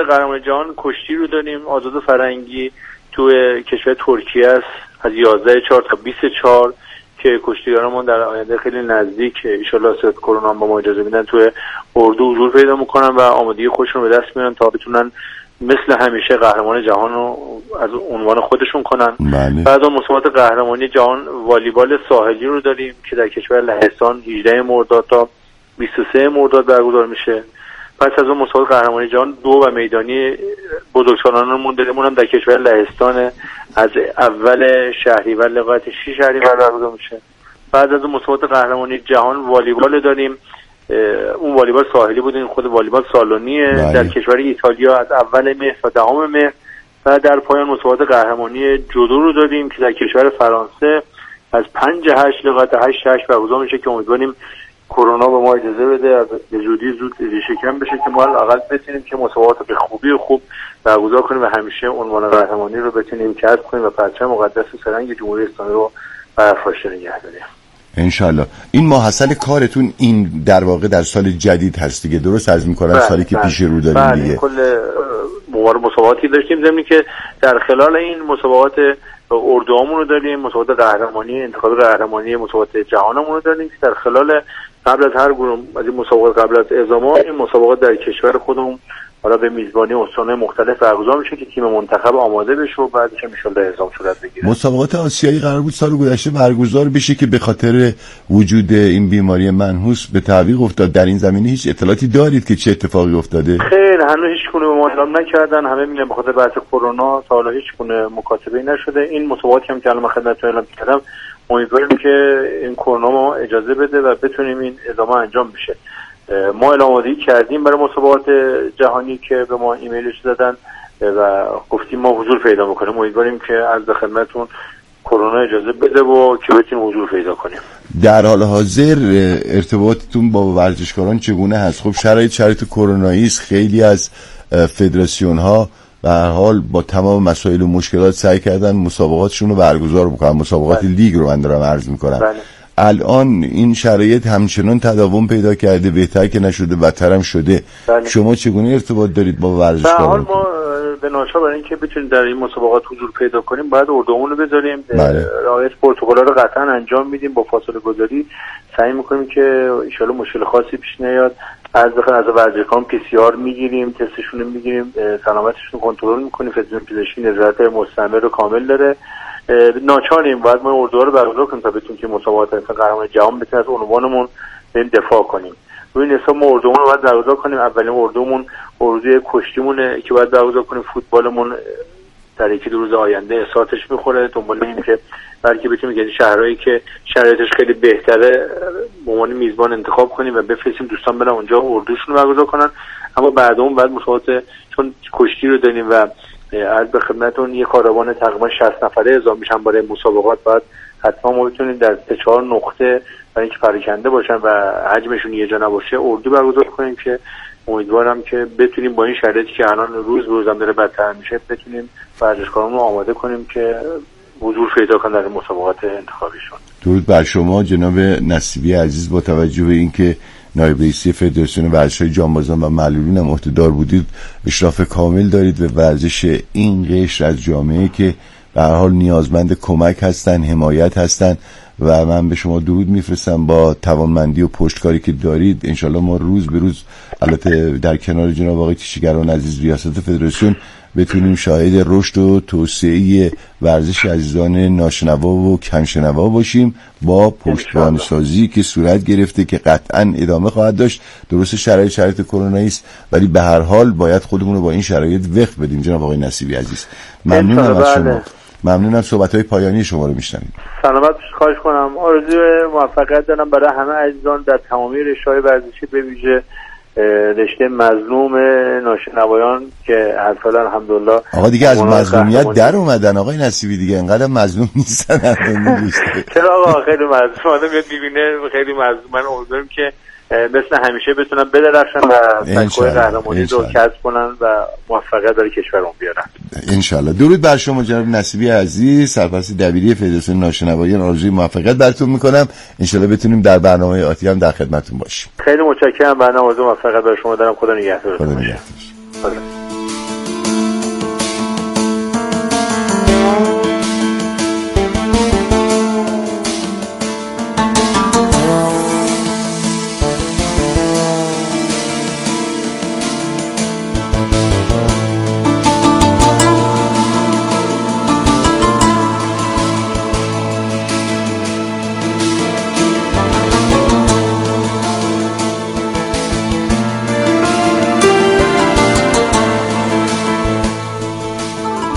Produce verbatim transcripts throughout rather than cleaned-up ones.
قهرمانی جهان کشتی رو داریم. آزاد فرنگی تو کشور ترکیه است از یازده چهار تا بیست چهار که کشتیگرامون در آینده خیلی نزدیک ان شاءالله صد کرونا با ما اجازه میدن تو اردو حضور پیدا میکنن و آمادگی خودشون رو به دست میارن تا بتونن مثل همیشه قهرمان جهان رو از عنوان خودشون کنن. بله. بعد اون مسابقات قهرمانی جهان والیبال ساحلی رو داریم که در کشور لهستان هجدهم مرداد تا بیست و سوم مرداد برگزار میشه. پس از اون مسابقات قهرمانی جهان دو و میدانی بزرگسالانمون داریم، اونم در کشور لهستان از اول شهریور لغایت شش شهریور برگزار میشه. بعد از اون مسابقات قهرمانی جهان والیبال داریم، اون والیبال ساحلی بود، این خود والیبال سالونیه در کشور ایتالیا از اول مهر تا دهم مهر. و در پایان مسابقات قهرمانی جودو رو داریم که در کشور فرانسه از پنج هشت لغایت هشت هشت برگزار میشه که امیدواریم کرونا به ما اجازه بده از زودی زود ریشه‌کن بشه که ما حداقل بتونیم که مسابقات به خوبی و خوب برگزار کنیم و همیشه عنوان قهرمانی رو بتونیم کسب کنیم و پرچم مقدس سرنگ جمهوری اسلامی رو برافراشته نگه داریم انشالله. این ماحصل کارتون این در واقع در سال جدید هست دیگه، درست عرض می‌کنم؟ سالی که پیش رو داریم دیگه. کل موارد مسابقاتی داشتیم، زمینی که در خلال این مسابقات اردوامون رو داریم، مسابقات قهرمانی انتخاب قهرمانی مسابقات جهانمون رو داریم که در خلال قبل از هر گروه از این مسابقات قبل از اعزام این مسابقات در کشور خودمون حالا به میزبانی استان‌های مختلف برگزار میشه که تیم منتخب آماده بشه و بعدش ان شاءالله اعزام صورت بگیره. مسابقات آسیایی قرار بود سال گذشته برگزار بشه که به خاطر وجود این بیماری منحوس به تعویق افتاد. در این زمینه هیچ اطلاعاتی دارید که چه اتفاقی افتاده؟ خیر، هنوز هیچ گونه به ما اعلام نکردن. همه میگن به خاطر بحث کرونا تا حالا هیچ گونه مکاتبه‌ای نشده. این مسابقاتی هم که الان خدمتتون اعلام کردم امیدواریم که این کرونا ما اجازه بده و بتونیم این ادامه انجام بشه. ما اعلام آمادگی کردیم برای مسابقات جهانی که به ما ایمیلش دادن و گفتیم ما حضور پیدا میکنیم. امیدواریم که از خدمتتون کرونا اجازه بده و که بتونیم حضور پیدا کنیم. در حال حاضر ارتباطتون با ورزشکاران چگونه هست؟ خب شرایط شرایط کرونایی است، خیلی از فدراسیون ها به هر حال با تمام مسائل و مشکلات سعی کردن مسابقاتشون رو برگزار بکنن. مسابقات بله. لیگ رو من دارم عرض میکنم. بله. الان این شرایط همچنان تداوم پیدا کرده، بهتر که نشده بدتر هم شده. بله. شما چگونه ارتباط دارید با ورزشکاران؟ به حال ما به ناچار برای اینکه بتونیم در این مسابقات حضور پیدا کنیم باید اردومون رو بذاریم. بله. رعایت پروتکل‌ها رو قطعا انجام میدیم، با فاصله گذاری سعی میکنیم که ان شاءالله مشکل خاصی پیش نیاد. از بخاطر از ورزشکاران پی سی آر میگیریم، تستشون رو میگیریم، سلامتشون کنترل میکنیم، فیزیولوژی پزشکی نظارت مستمر و کامل داره. ناچاریم باید ما اردوها رو برگزار کنیم تا بتونیم که مسابقات قهرمانی جهان بتونیم از عنوانمون بریم دفاع کنیم. روی این حساب ما اردومون رو باید برگزار کنیم. اولین اردومون اردوی کشتیمونه که باید برگزار کنیم. فوتبالمون در یکی دو روز آینده احساسش میخوره. دنبال اینیم که بلکه بتونیم که شهرهایی که شرایطش خیلی بهتره به عنوان میزبان انتخاب کنیم و بفرستیم دوستان برن اونجا اردوشون رو برگزار کنن. اما بعداً بعد مسابقات چون کشتی رو داریم و عرض به خدمتتون یه کاروان تقریبا شصت نفره اعزام میشن برای مسابقات، بعد حتما ما بتونیم در سه چهار نقطه برای اینکه پراکنده باشن و حجمشون یه جا نباشه اردو برگزار کنیم که امیدوارم که بتونیم با این شرایطی که الان روز به روز هم داره بدتر میشه بتونیم ورزشکارامون رو آماده کنیم که حضور پیدا کنن در مسابقات انتخابیشون. درود بر شما جناب نصیبی عزیز. با توجه به اینکه نایب رئیس فدراسیون ورزش‌های جانبازان و معلولین هم عهدهدار بودید، اشراف کامل دارید به ورزش این قشر از جامعه که به هر حال نیازمند کمک هستن، حمایت هستن و من به شما درود میفرستم. با توانمندی و پشتکاری که دارید انشالله ما روز به روز البته در کنار جناب آقای تیشیگران عزیز ریاست فدراسیون بتونیم شاهد رشد و توسعه ورزش عزیزان ناشنوا و کمشنوا باشیم با پشتوانه سازی که صورت گرفته که قطعا ادامه خواهد داشت. درست شرایط شرایط کرونایی است ولی به هر حال باید خودمون رو با این شرایط وقت بدیم. جناب آقای نصیبی عزیز ممنونم از شما. ممنونم. صحبت‌های پایانی شما رو میشنویم. سلامت خواهش کنم. آرزوی موفقیت دارم برای همه عزیزان در تمامی رشته‌های ورزشی، به ویژه رشته مظلوم ناشنوایان که هر سال الحمدلله آقا دیگه از مظلومیت در اومدن. آقای نصیبی دیگه انقدر مظلوم نیستن. چرا آقا خیلی مظلوم آدم میاد میبینه خیلی مظلوم. من امیدوارم که مثل همیشه بتونن بدرخشن و سکوی قهرمانی رو کسب کنن و موفقیت برای کشورمون بیارن انشالله. درود بر شما جناب نصیبی عزیز، سرپرست دبیری فدراسیون ناشنوایان. آرزوی موفقیت براتون میکنم. انشالله بتونیم در برنامه آتی هم در خدمتتون باشیم. خیلی متشکرم. برنامه آرزوی موفقیت برای شما دارم. خدا نگهدار. خدا نگهدار.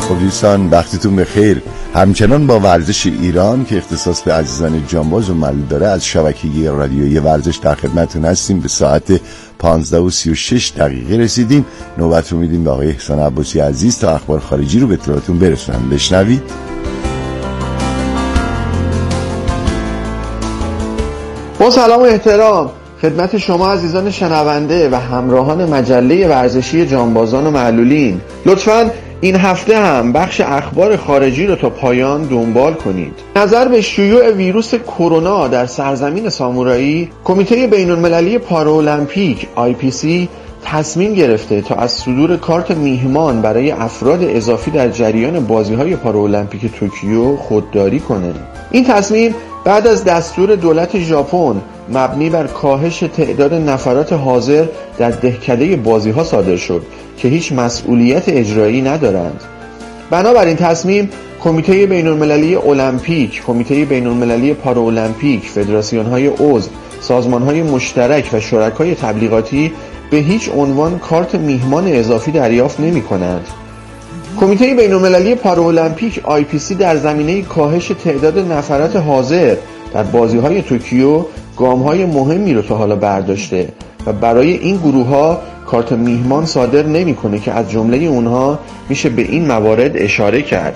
خب دوستان وقتتون بخیر. همچنان با ورزش ایران که اختصاص به عزیزان جانباز و معلول داره از شبکه رادیویی ورزش در خدمتتون هستیم. به ساعت پانزده و سی و شش دقیقه رسیدیم. نوبت رو میدیم به آقای احسان عباسی عزیز تا اخبار خارجی رو به اطلاعتون برسونن. بشنوید. با سلام و احترام خدمت شما عزیزان شنونده و همراهان مجله ورزشی جانبازان و معلولین، لطفاً این هفته هم بخش اخبار خارجی رو تا پایان دنبال کنید. نظر به شیوع ویروس کرونا در سرزمین سامورایی، کمیته بین‌المللی پارالمپیک آی پی سی تصمیم گرفته تا از صدور کارت میهمان برای افراد اضافی در جریان بازی‌های پارالمپیک توکیو خودداری کنه. این تصمیم بعد از دستور دولت ژاپن مبنی بر کاهش تعداد نفرات حاضر در دهکده بازی‌ها صادر شد که هیچ مسئولیت اجرایی ندارند. بنابراین تصمیم کمیته بین‌المللی المپیک، کمیته بین‌المللی پارالمپیک، فدراسیون‌های عضو، سازمان‌های مشترک و شرکای تبلیغاتی به هیچ عنوان کارت میهمان اضافی دریافت نمی‌کنند. کمیته بین‌المللی پارالمپیک آی پی سی در زمینه کاهش تعداد نفرات حاضر در بازی‌های توکیو گام‌های مهمی رو تا حالا برداشته و برای این گروه‌ها کارت میهمان صادر نمی‌کنه که از جمله اونها میشه به این موارد اشاره کرد.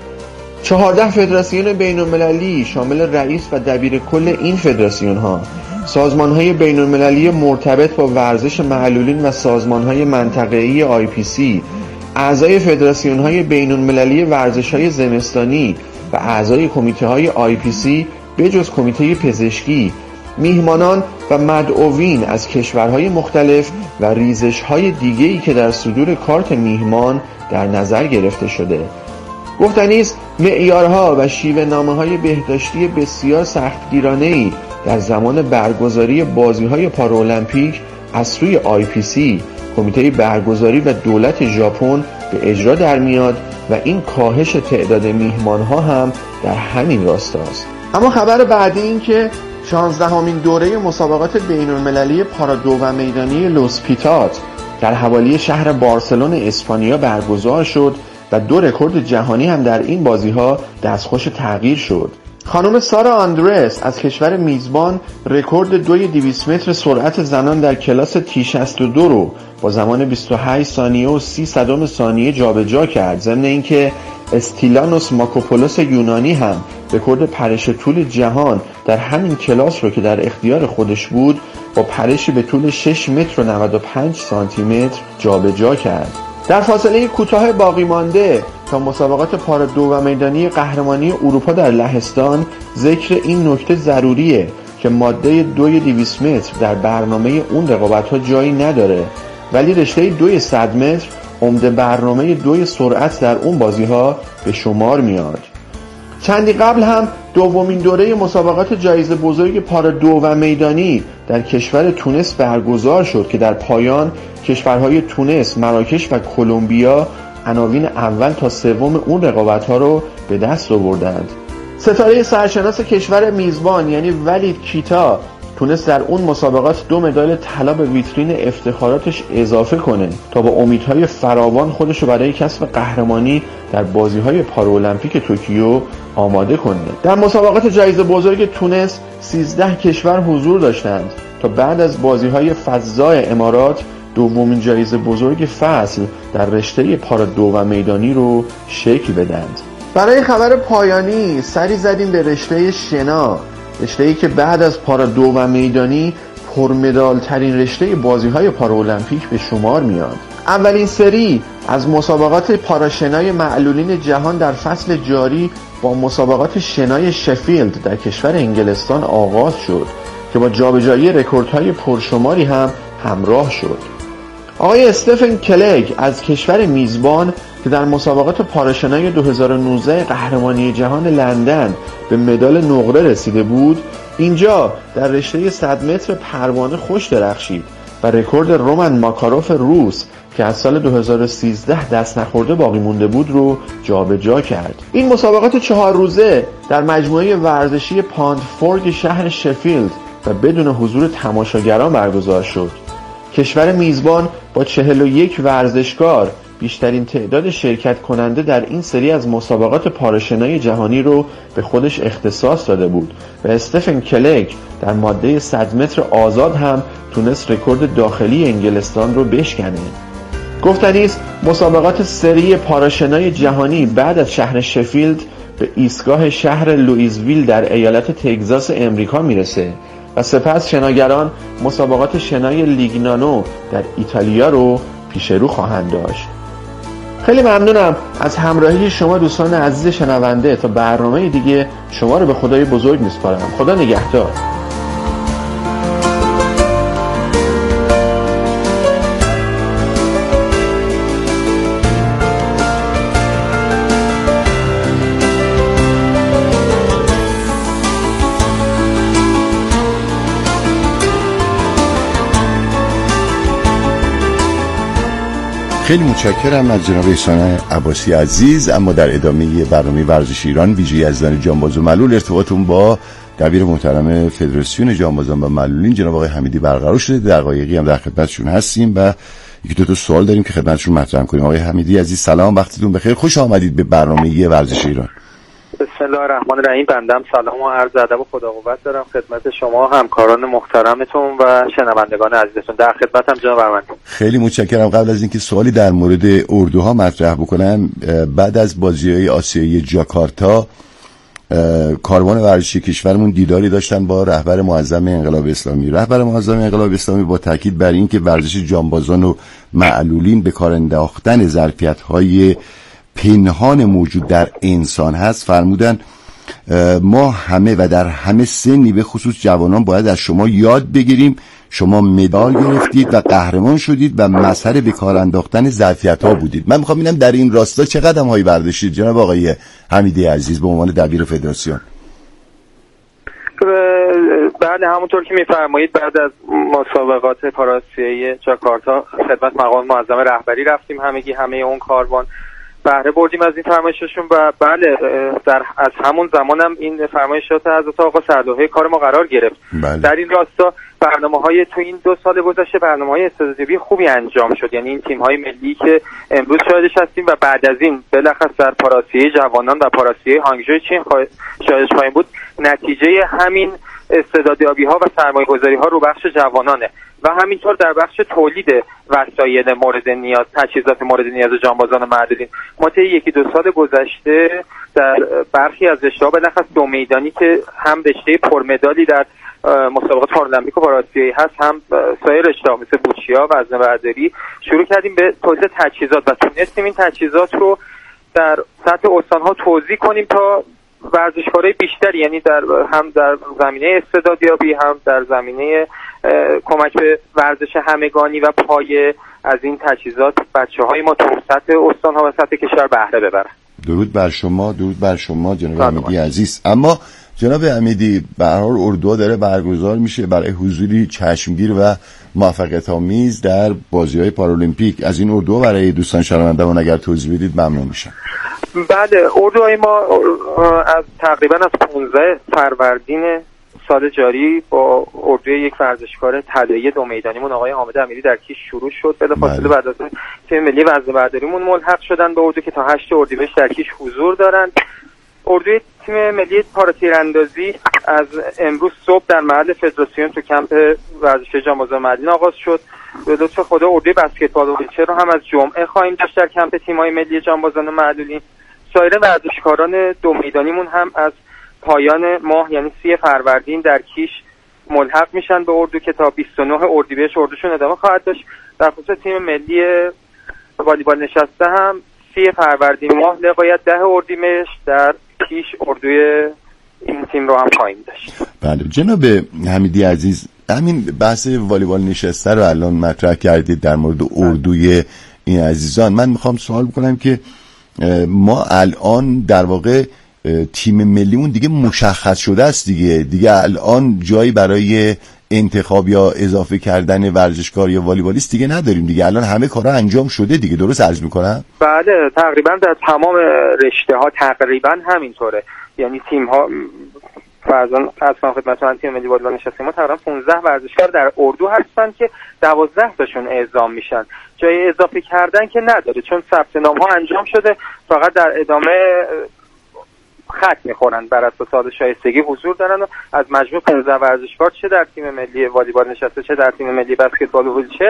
چهارده فدراسیون بین‌المللی شامل رئیس و دبیر کل این فدراسیون‌ها، سازمان‌های بین‌المللی مرتبط با ورزش معلولین و سازمان‌های منطقه‌ای آی پی سی، اعضای فدراسیون‌های بین‌المللی ورزش‌های زمستانی و اعضای کمیته‌های آی پی سی به جز کمیته پزشکی، میهمانان و مدعوین از کشورهای مختلف و ریزش‌های دیگه‌ای که در صدور کارت میهمان در نظر گرفته شده. گفتنی است معیارها و شیوه نامه‌های بهداشتی بسیار سختگیرانه‌ای در زمان برگزاری بازی‌های پارالمپیک از سوی آی پی سی، کمیته برگزاری و دولت ژاپن به اجرا در میاد و این کاهش تعداد میهمان‌ها هم در همین راستاست. اما خبر بعدی این که شانزدهمین دوره مسابقات بین‌المللی پارادو و میدانی لوس پیتات در حوالی شهر بارسلون اسپانیا برگزار شد و دو رکورد جهانی هم در این بازی‌ها دستخوش تغییر شد. خانم سارا آندرس از کشور میزبان رکورد دوی دویست متر سرعت زنان در کلاس تی شصت و دو رو با زمان بیست و هشت ثانیه و سی صدم ثانیه جابجا کرد. ضمن اینکه استیلانوس ماکوپولوس یونانی هم رکورد پرش طول جهان در همین کلاس رو که در اختیار خودش بود با پرشی به طول شش متر و نود و پنج سانتی متر جابجا کرد. در فاصله کوتاه باقی مانده تا مسابقات پارادو و میدانی قهرمانی اروپا در لهستان، ذکر این نکته ضروریه که ماده دوی دویست متر در برنامه اون رقابت‌ها جایی نداره، ولی رشته دوی صد متر عمده برنامه دوی سرعت در اون بازی‌ها به شمار میاد. چندی قبل هم دومین دوره مسابقات جایزه بزرگ پارادو و میدانی در کشور تونس برگزار شد که در پایان کشورهای تونس، مراکش و کلمبیا عناوین اول تا سوم اون رقابت‌ها رو به دست آوردند. ستاره سرشناس کشور میزبان یعنی ولید کیتا تونست در اون مسابقات دو مدال طلا به ویترین افتخاراتش اضافه کنه تا با امیدهای فراوان خودش رو برای کسب قهرمانی در بازی‌های پارالمپیک توکیو آماده کنه. در مسابقات جایزه بزرگ تونس سیزده کشور حضور داشتند تا بعد از بازی‌های فضای امارات دومین جایزه بزرگ فصل در رشته پارادو و میدانی رو شکل بدند. برای خبر پایانی سری زدیم به رشته شنا، رشته‌ای که بعد از پارادو و میدانی پرمدال ترین رشته بازی‌های پارالمپیک به شمار میاد. اولین سری از مسابقات پاراشنای معلولین جهان در فصل جاری با مسابقات شنای شفیلد در کشور انگلستان آغاز شد که با جابجایی رکوردهای پرشماری هم همراه شد. آقای استفن کلگ از کشور میزبان که در مسابقات پاراشنای دو هزار و نوزده قهرمانی جهان لندن به مدال نقره رسیده بود، اینجا در رشته صد متر پروانه خوش درخشید و رکورد رومن ماکاروف روس که از سال دو هزار و سیزده دست نخورده باقی مونده بود رو جابجا کرد. این مسابقات چهار روزه در مجموعه ورزشی پاندفورگ شهر شفیلد و بدون حضور تماشاگران برگزار شد. کشور میزبان با چهل و یک ورزشکار بیشترین تعداد شرکت کننده در این سری از مسابقات پاراشنای جهانی رو به خودش اختصاص داده بود و استفن کلک در ماده صد متر آزاد هم تونست رکورد داخلی انگلستان رو بشکنه. گفتنی است مسابقات سری پاراشنای جهانی بعد از شهر شفیلد به ایستگاه شهر لوئیزویل در ایالت تگزاس امریکا میرسه و سپس شناگران مسابقات شنای لیگنانو در ایتالیا رو پیش رو خواهند داشت. خیلی ممنونم از همراهی شما دوستان عزیز شنونده. تا برنامه دیگه شما رو به خدای بزرگ میسپارم. خدا نگهدار. خیلی متشکرم از جناب احسان عباسی عزیز. اما در ادامه برنامه ورزش ایران ویژه‌ای عزیزان جانباز و معلول ارتباطمون با دبیر محترم فدراسیون جانبازان و معلولین جناب آقای حمیدی برقرار شده. دقایقی هم در خدمتشون هستیم و یکی دو تا سوال داریم که خدمتشون مطرح کنیم. آقای حمیدی عزیز سلام، وقتتون بخیر، خوش آمدید به برنامه ورزش ایران. بسم الله الرحمن الرحیم. بندم سلام و عرض ادب و خدا قوت دارم خدمت شما همکاران محترمتون و شنوندگان عزیزتون. در خدمتم جناب ارمندی. خیلی متشکرم. قبل از اینکه سوالی در مورد اردوها مطرح بکنم، بعد از بازی‌های آسیایی جاکارتا کاروان ورزشی کشورمون دیداری داشتن با رهبر معظم انقلاب اسلامی. رهبر معظم انقلاب اسلامی با تاکید بر این که ورزش جانبازان و معلولین به کار انداختن ظرفیت‌های پنهان موجود در انسان هست فرمودن ما همه و در همه سنی به خصوص جوانان باید از شما یاد بگیریم. شما مدال گرفتید و قهرمان شدید و مظهر به کار انداختن ظرفیت‌ها بودید. من می‌خوام ببینم در این راستا چه قدم‌هایی برداشتید جناب آقای حمیدی عزیز به عنوان دبیر فدراسیون؟ بله، همونطور که می‌فرمایید بعد از مسابقات پاراسیایی جاکارتا خدمت مقام معظم رهبری رفتیم، همگی همه اون کاروان بهره بردیم از این فرمایششون و بله در از همون زمانم این فرمایشات حضرت آقا سردوحه کار ما قرار گرفت. بله. در این راستا برنامه‌های تو این دو سال گذشته برنامه‌های استعدادیابی خوبی انجام شد، یعنی این تیم‌های ملی که امروز شاهدش هستیم و بعد از این بالاخره در پاراسیه جوانان و پاراسیه هانگژو چین شاهدش خواهیم بود، نتیجه همین استعدادیابی‌ها و سرمایه‌گذاری‌ها رو بخش جوانانه و همینطور در بخش تولید وسایل مورد نیاز، تجهیزات مورد نیاز جانبازان و معلولین. ما طی یکی دو سال گذشته در برخی از رشته‌ها بالاخره دو میدانی که هم رشته پرمدالی در مسابقات پارالمپیک و پاراسیایی هست، هم سایر رشته‌ها مثل بوچیا و وزنه‌برداری شروع کردیم به تولید تجهیزات و تونستیم این تجهیزات رو در سطح استان‌ها توزیع کنیم تا ورزشکارای بیشتری، یعنی در هم در زمینه استعدادیابی هم در زمینه کمک به ورزش همگانی و پایه از این تجهیزات بچه‌های ما تو سطح استان‌ها و سطح کشور بهره ببرن. درود بر شما، درود بر شما جناب حمیدی عزیز. اما جناب حمیدی به هر حال اردوها داره برگزار میشه برای حضوری چشمگیر و موفقیت آمیز در بازی‌های پارالمپیک. از این اردوها برای دوستان شنوندگان اگر توضیح بدید ممنون میشم. بله، اردوهای ما از تقریبا از پانزده فروردین سال جاری با اردوی یک ورزشکار طلایی دو میدانیمون آقای حامد امیری در کیش شروع شد. بلافاصله بعد از تیم ملی وزنه‌برداریمون ملحق شدن به اردو که تا هشت اردیبهشت در کیش حضور دارند. اردوی تیم ملی پاراتیراندازی از امروز صبح در محل فدراسیون تو کمپ ورزشی جانبازان معلولین آغاز شد. به لطف خدا اردوی بسکتبال و ویلچر رو هم از جمعه خواهیم داشت در کمپ تیم‌های ملی جانبازان معلولین. سایر ورزشکاران دو میدانیمون هم از پایان ماه یعنی سی فروردین در کیش ملحق میشن به اردو که تا بیست و نه اردیبهشت اردوشون ادامه خواهد داشت. در خصوص تیم ملی والیبال نشسته هم سی فروردین ماه لغایت ده اردیبهشت در کیش اردوی این تیم رو هم خواهیم داشت. بله جناب حمیدی عزیز، همین بحث والیبال نشسته رو الان مطرح کردید در مورد اردوی این عزیزان. من میخوام سوال بکنم که ما الان در واقع تیم ملیمون دیگه مشخص شده است دیگه دیگه الان جایی برای انتخاب یا اضافه کردن ورزشکار یا والیبالیست دیگه نداریم دیگه، الان همه کارا انجام شده دیگه، درست عرض میکنم؟ بله تقریبا در تمام رشته ها تقریبا همینطوره، یعنی تیم ها فرضاً از خدمت تیم ملی والیبال نشسته ما تقریبا پانزده ورزشکار در اردو هستن که دوازده تاشون اعزام میشن. جای اضافه کردن که نداره، چون ثبت نام ها انجام شده، فقط در ادامه خط میخورن، بر اساس شایستگی حضور دارن و از مجموع پانزده ورزشکار چه در تیم ملی والیبال نشسته چه در تیم ملی بسکتبال و ویلچر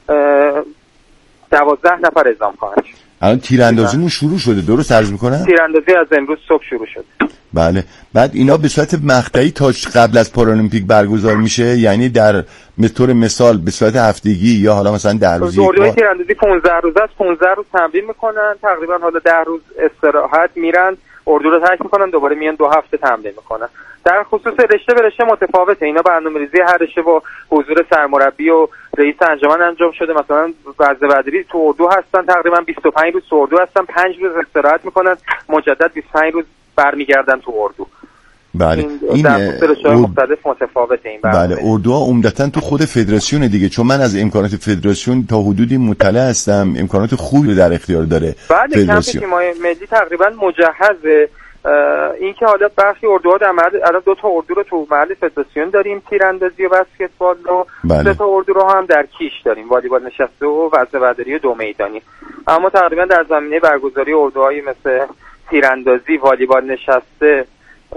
دوازده نفر اعزام خواهند شد. الان تیراندازیمون شروع شده، درست عرض میکنم؟ تیراندازی از امروز صبح شروع شده. بله. بعد اینا به صورت مقطعی تا قبل از پارالمپیک برگزار میشه، یعنی در طور مثال به صورت هفتگی یا حالا مثلا در روزی؟ دوره تیراندازی پانزده روز است، پانزده روز تمرین میکنن، تقریبا حالا ده روز استراحت میرن، اردو رو ترک میکنن، دوباره میان دو هفته تمرین میکنن. در خصوص رشته به رشته متفاوته، اینا برنامه‌ریزی هر رشته با حضور سرمربی و رئیس انجمن انجام شده. مثلا وزن بدری تو اردو هستن، تقریبا بیست و پنج روز تو اردو هستن، پنج روز استراحت میکنن، مجدد بیست و پنج روز برمیگردن تو اردو. بله این, این در رشته ارد... مختلف متفاوته این برنامه. بله اردوها عمدتاً تو خود فدراسیون دیگه، چون من از امکانات فدراسیون تا حدودی مطلع هستم، امکانات خوبی در اختیار داره. بله کمپ تیم‌های ملی تقریبا مجهزه. این که حالا برخی اردوها در محل، الان دو تا اردو رو تو محل فدراسیون داریم، تیراندازی و بسکتبال، و بله. سه تا اردو رو هم در کیش داریم، والیبال نشسته و وزن برداری و دو میدانی. اما تقریبا در زمینه برگزاری اردوهای مثل تیراندازی، والیبال نشسته،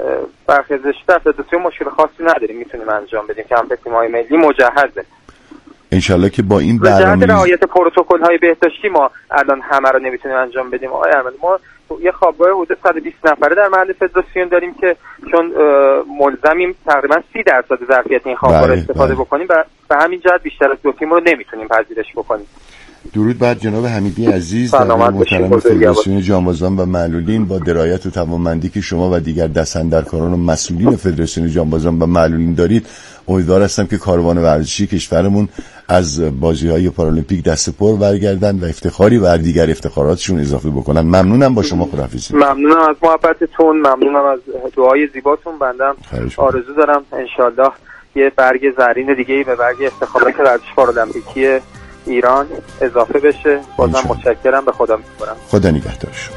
برخی از رشته فدراسیون مشکل خاصی نداریم، میتونیم انجام بدیم. کمپ تیم‌های ملی مجهزه. انشالله که با این برنامه رعایت پروتکل‌های بهداشتی ما الان همه رو نمیتونیم انجام بدیم. آقای ارمنی ما یه خوابگاه حدود صد و بیست نفره در محل فدراسیون داریم که چون ملزمیم تقریبا سی درصد ظرفیت این خوابگاه رو استفاده بله. بکنیم و به همین جهت بیشتر از دو تیم رو نمیتونیم پذیرش بکنیم. درود بر جناب حمیدی عزیز، محترم فدراسیون جانبازان و معلولین، با درایت و توانمندی که شما و دیگر دست‌اندرکاران و مسئولین فدراسیون جانبازان و معلولین دارید، امیدوار هستم که کاروان ورزشی کشورمون از بازی‌های پارالمپیک دست پر برگردن و افتخاری بر دیگر افتخاراتشون اضافه بکنن. ممنونم، با شما خداحافظی. ممنونم از محبتتون، ممنونم از دعای زیباتون. بندم آرزو دارم انشالله یه برگ زرین دیگه‌ای به برگ افتخارات ورزش پارالمپیکی ایران اضافه بشه. بازم متشکرم، به خدا میسپارم. خدا نگهدار شما.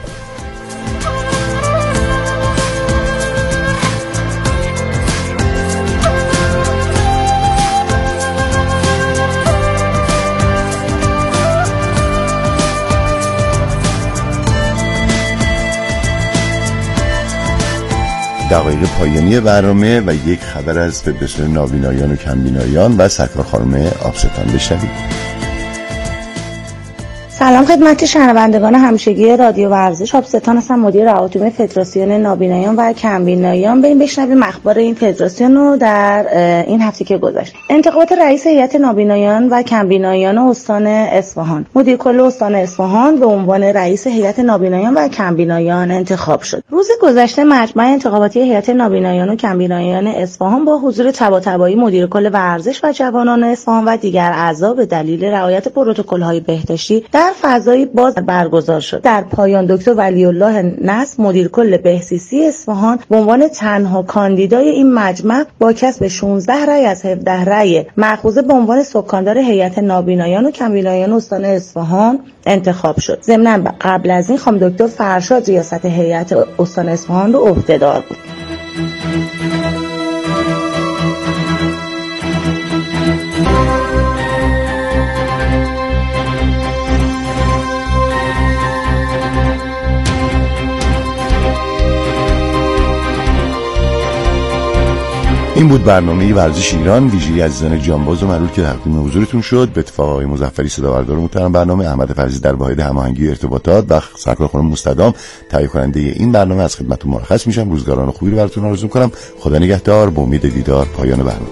دقایق پایانی برنامه و یک خبر از فدراسیون نابینایان و کمبینایان و سرکار خانم آبستان بشنوید. سلام خدمت شنوندگان همیشگی رادیو ورزش. آبستان هستم، مدیر رعایت فدراسیون نابینایان و کمبینایان. بریم بشنویم اخبار این فدراسیون رو در این هفته که گذشت. انتخابات رئیس هیئت نابینایان و کمبینایان استان اصفهان. مدیر کل استان اصفهان به عنوان رئیس هیئت نابینایان و کمبینایان انتخاب شد. روز گذشته مجمع انتخاباتی هیئت نابینایان و کمبینایان اصفهان با حضور طباطبایی مدیر کل ورزش و جوانان اصفهان و دیگر اعضا به دلیل رعایت پروتکل‌های بهداشتی در فضایی باز برگزار شد. در پایان دکتر ولی الله نصر مدیر کل بهسیسی اصفهان به عنوان تنها کاندیدای این مجمع با کسب شانزده رأی از هفده رأی مأخوذه به عنوان سکاندار هیئت نابینایان و کمبینایان استان اصفهان انتخاب شد. ضمناً قبل از این خانم دکتر فرشاد ریاست هیئت استان اصفهان رو عهده‌دار بود. این بود برنامه ورزش ایران ویژه عزیزان جانباز و معلول که تقدیم حضورتون شد. به اتفاق آقای مظفری صداوردار محترم برنامه، احمد فرزی در واحد هماهنگی ارتباطات و سرکار خانم مستدام تهیه کننده این برنامه، از خدمتتون مرخص میشم. روزگاران خوبی رو براتون آرزو می‌کنم. خدا نگهدار. با امید دیدار پایان برنامه.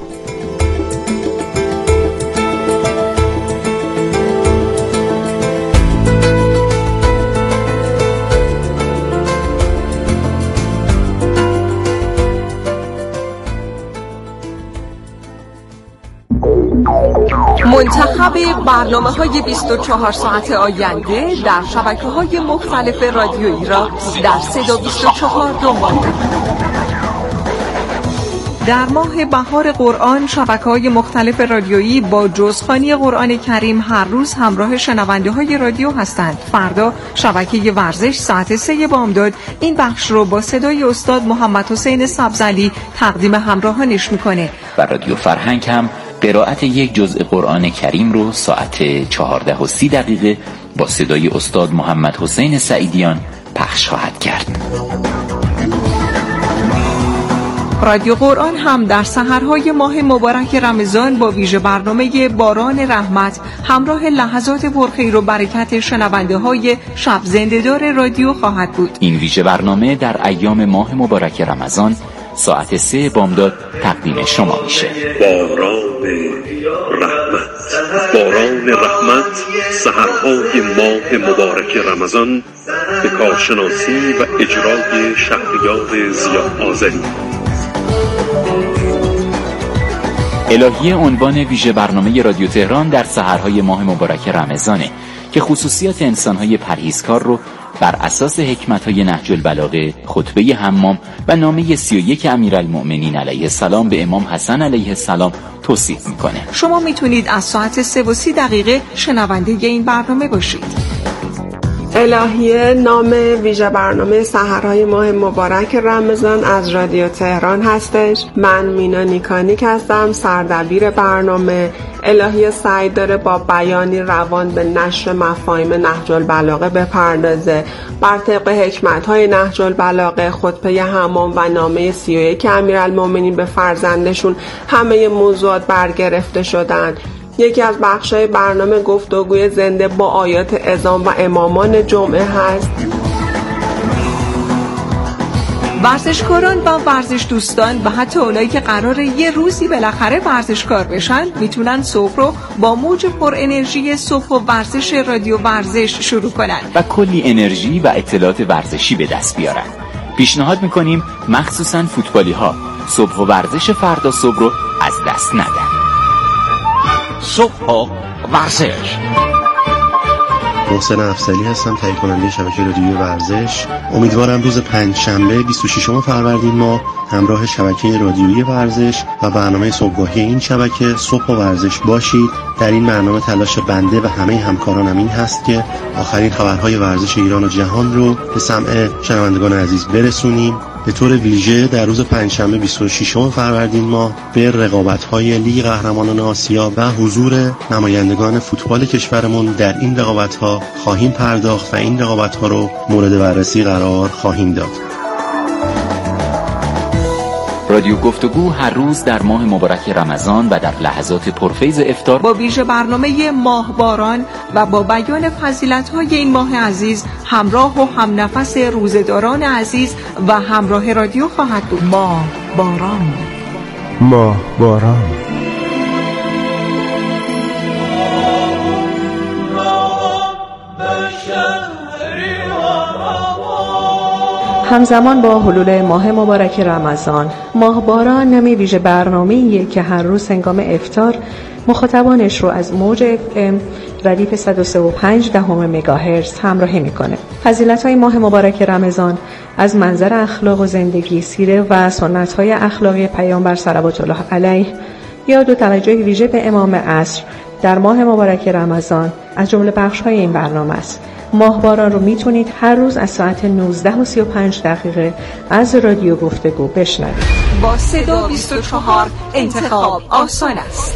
منتخب برنامه‌های بیست و چهار ساعت آینده در شبکه‌های مختلف رادیویی را در صدا بیست و چهار دنبال کنید. در ماه بهار قرآن شبکه‌های مختلف رادیویی با جزخوانی قرآن کریم هر روز همراه شنونده های رادیو هستند. فردا شبکه ورزش ساعت سه بامداد این بخش رو با صدای استاد محمد حسین سبزعلی تقدیم همراهانش میکنه. و رادیو فرهنگ هم قرائت یک جزء قرآن کریم رو ساعت چهارده و سی دقیقه با صدای استاد محمد حسین سعیدیان پخش خواهد کرد. رادیو قرآن هم در سحرهای ماه مبارک رمضان با ویژه برنامه باران رحمت همراه لحظات پرخیر و برکت شنونده های شب زنده‌دار رادیو خواهد بود. این ویژه برنامه در ایام ماه مبارک رمضان ساعت سه بامداد تقدیم شما میشه. باران رحمت، باران رحمت، سحرهای ماه مبارک رمضان به کارشناسی و اجرای شهریار ضیا آذری. الهیه عنوان ویژه برنامه رادیو تهران در سحرهای ماه مبارک رمضانه که خصوصیات انسانهای پرهیزکار رو بر اساس حکمت‌های نهج البلاغه، خطبه حمام و نامه سی و یک امیرالمؤمنین علیه السلام به امام حسن علیه السلام توصیف میکنه. شما میتونید از ساعت سه و سی دقیقه شنونده این برنامه باشید. الهیه نام ویژه برنامه سحرهای ماه مبارک رمضان از رادیو تهران هستش. من مینا نیکانیک هستم، سردبیر برنامه. الهیه سعی داره با بیانی روان به نشر مفاهیم نهج البلاغه بپردازه، بر طبق حکمت‌های نهج البلاغه، خطبه حمام و نامه سی و یک امیرالمؤمنین به فرزندشون همه موضوعات برگرفته شدن. یکی از بخش‌های برنامه گفتگوی زنده با آیات اذان و امامان جمعه هست. ورزشکاران و ورزش دوستان و حتی اونایی که قراره یه روزی بالاخره ورزشکار بشن میتونن صبح رو با موج پر انرژی صبح و ورزش رادیو ورزش شروع کنن و کلی انرژی و اطلاعات ورزشی به دست بیارن. پیشنهاد میکنیم مخصوصاً فوتبالی ها صبح و ورزش فردا صبح رو از دست ندن. صبح و ورزش. محسن افضلی هستم، تهیه کننده شبکه رادیویی ورزش. امیدوارم روز پنجشنبه بیست و ششم فروردین ماه همراه شبکه رادیویی ورزش و برنامه صبحگاهی این شبکه صبح و ورزش باشید. در این برنامه تلاش بنده و همه همکارانم این هست که آخرین خبرهای ورزش ایران و جهان رو به سمع شنوندگان عزیز برسونیم. به طور ویژه در روز پنجشنبه بیست و ششم فروردین ماه به رقابت‌های لیگ قهرمانان آسیا و حضور نمایندگان فوتبال کشورمون در این رقابت‌ها خواهیم پرداخت و این رقابت‌ها رو مورد بررسی قرار خواهیم داد. رادیو گفتگو هر روز در ماه مبارک رمضان و در لحظات پرفیض افطار با ویژه برنامه ماهباران و با بیان فضیلت‌های این ماه عزیز همراه و همنفس روزه‌داران عزیز و همراه رادیو خواهد بود. ماهباران ماهباران همزمان با حلول ماه مبارک رمضان، ماهباران نمی ویژه برنامه‌ایه که هر روز هنگام افطار مخاطبانش رو از موج اف ام ردیف صد و سه و پنج دهم مگاهرتز همراهی میکنه. فضیلت‌های ماه مبارک رمضان از منظر اخلاق و زندگی، سیره و سنت‌های اخلاقی پیامبر صلوات الله علیه، یاد و توجه ویژه به امام عصر در ماه مبارک رمضان از جمله بخش‌های این برنامه است. ماهباران رو میتونید هر روز از ساعت نوزده و سی و پنج دقیقه از رادیو گفتگو بشنوید. با صدا بیست و چهار انتخاب آسان است.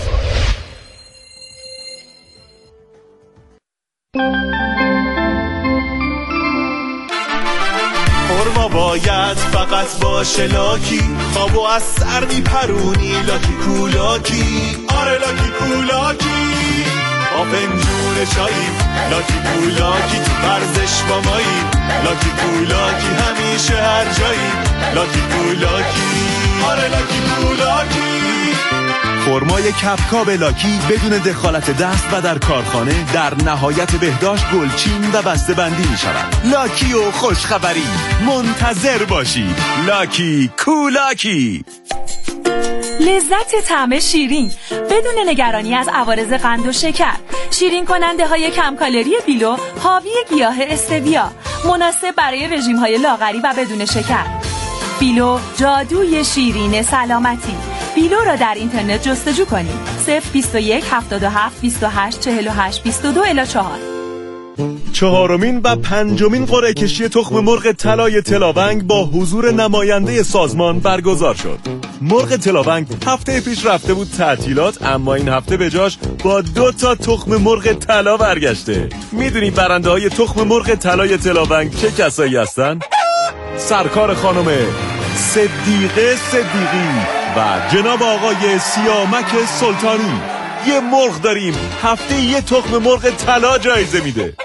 خورما باید فقط باشه لاکی، خوابو از سر میپرونی لاکی کولاکی، آره لاکی کولاکی، با فنجون چایی لاکی کولاکی، تو ورزش با مایی لاکی کولاکی، همیشه هر جایی لاکی کولاکی، آره لاکی کولاکی. خرمای کپکاب لاکی بدون دخالت دست و در کارخانه در نهایت بهداشت گلچین و بسته بندی می شود. لاکی و خوشخبری منتظر باشید. لاکی کولاکی. لذت طعم شیرین بدون نگرانی از عوارض قند و شکر. شیرین کننده های کم کالری بیلو حاوی گیاه استویا، مناسب برای رژیم های لاغری و بدون شکر. بیلو، جادوی شیرین سلامتی. بیلو را در اینترنت جستجو کنید. صفر بیست و یک هفتاد و هفت بیست و هشت چهل و هشت بیست و دو الی چهار. چهارمین و پنجمین قرعه کشی تخم مرغ طلای تلاونگ با حضور نماینده سازمان برگزار شد. مرغ تلاونگ هفته پیش رفته بود تعطیلات، اما این هفته به جاش با دو تا تخم مرغ طلا برگشته. میدونی برنده های تخم مرغ طلای تلاونگ چه کسایی هستن؟ سرکار خانم صدیقه صدیقی و جناب آقای سیامک سلطانی. یه مرغ داریم هفته یه تخم مرغ طلا جایزه میده.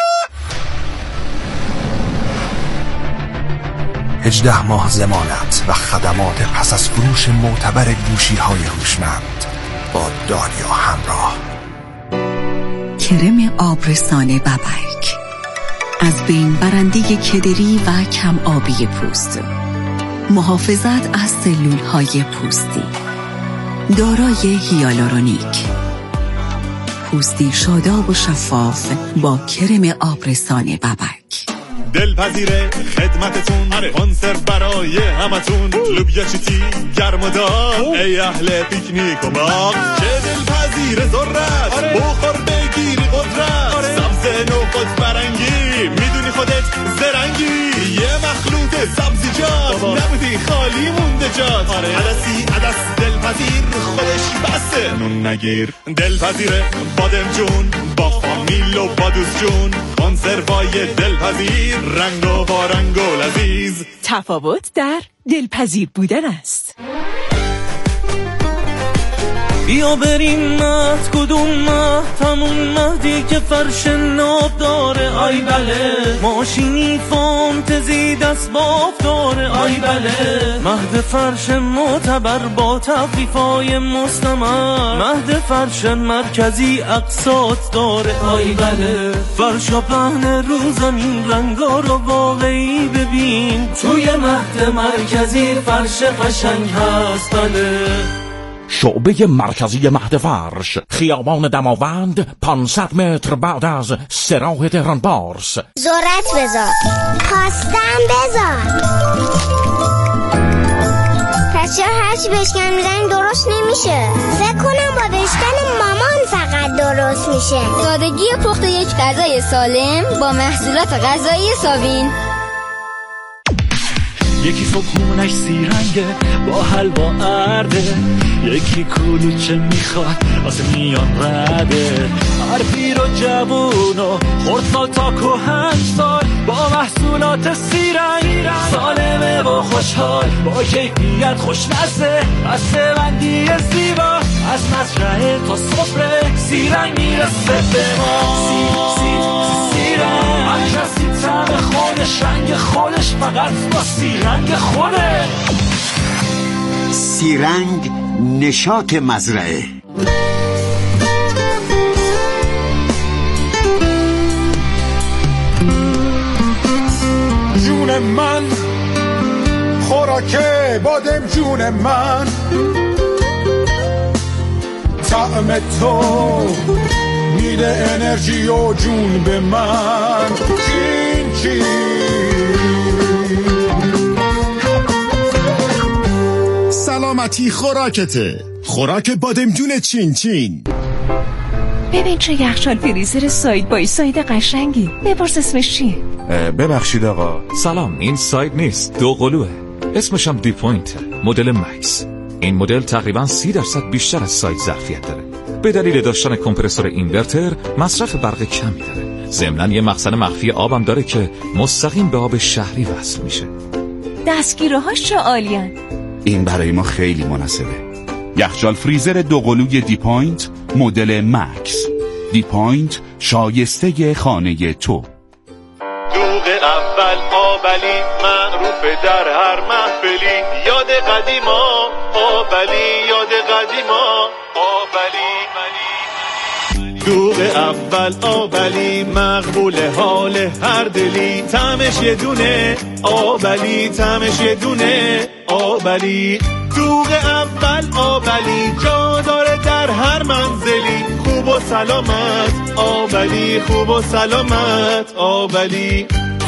هجده ماه ضمانت و خدمات پس از فروش معتبر گوشی های هوشمند با داریا همراه. کرم آبرسان ببک از بین برنده کدری و کم آبی پوست، محافظت از سلول های پوستی، دارای هیالورونیک، پوستی شاداب و شفاف با کرم آبرسان ببک. دلپذیره خدمتتون، کنسرو برای همتون، لوبیا چیتی گرم و داغ، ای اهل پیکنیک و باغ. چه دلپذیره ذرت، بخور بگیری قدرت، سبز نوخود فرنگی، میدونی خودت زرنگی، یه مخلوط سبزیجات، نبودی خالی مونده جات. عدسی عدس دلپذیر خودش بسته نون نگیر. دلپذیره بادم جون با فامیل و با دوست جون، کنسروای دلپذیر، رنگ و با رنگ و لذیذ. تفاوت در دلپذیر بودن است. بیا بریم مهد، کدوم مهد؟ همون مهدی که فرش ناب داره، آی بله. ماشینی فانتزی دست باف داره، آی بله. مهد فرش معتبر با تخفیفای مستمر، مهد فرش مرکزی اقساط داره، آی بله. فرشا پهن رو زمین، رنگا رو واقعی ببین، توی مهد مرکزی فرش قشنگ هست، بله. شعبه مرکزی مهد فرش، خیابان دماوند، پانصد متر بعد از سراح تهران بارس. ذرت بذار، خواستم بذار. پس چرا هرچی بشکن میزنی درست نمیشه؟ فکر کنم با بشکن مامان فقط درست میشه. سادگی پخت یک غذای سالم با محصولات غذایی ساوین. یکی صبحونش سیرنگه با حلوا ارده، یکی کلوچه میخواد واسه میان رده. هر پیر و جوون و خردسال تا کهن سال با محصولات سیرنگ، سالمه و خوشحال با کیفیت خوشمزه. بسته بندی زیبا از مزرعه تا سفره، سیرنگ میرسه به ما. سی سی سیرنگ، هر کسی طعم خودش، رنگ خودش، فقط با سیرنگ خوده. سیرنگ، نشاط مزرعه. جون من خوراک بادم، جون من طعم تو میده انرژی و جون به من. چین چین سلامتی خوراکته، خوراک بادمجون چین چین. ببین چه یخچال فریزر ساید بای ساید قشنگی. بپرس اسمش چیه؟ ببخشید آقا، سلام، این ساید نیست، دو قلوه. اسمش هم دی پوینت، مدل مکس. این مدل تقریبا سی درصد بیشتر از ساید ظرفیت داره. به دلیل داشتن کمپرسور اینورتر مصرف برق کمی داره. ضمناً یه مخزن مخفی آبم داره که مستقیم به آب شهری وصل میشه. دستگیره‌هاش چه عالیان. این برای ما خیلی مناسبه. یخچال فریزر دو قلوی دی پوینت مدل مکس. دی پوینت، شایسته خانه تو. دوغ اول آبلی معروف در هر محفلی، یاد قدیما آبلی، یاد قدیما آبلی. دوغ اول آبلی مقبول حال هر دلی، طعمش یه دونه آبلی، طعمش یه دونه آبلی. دوغ اول آبلی جا داره در هر منزلی، خوب و سلامت آبلی، خوب و سلامت آبلی.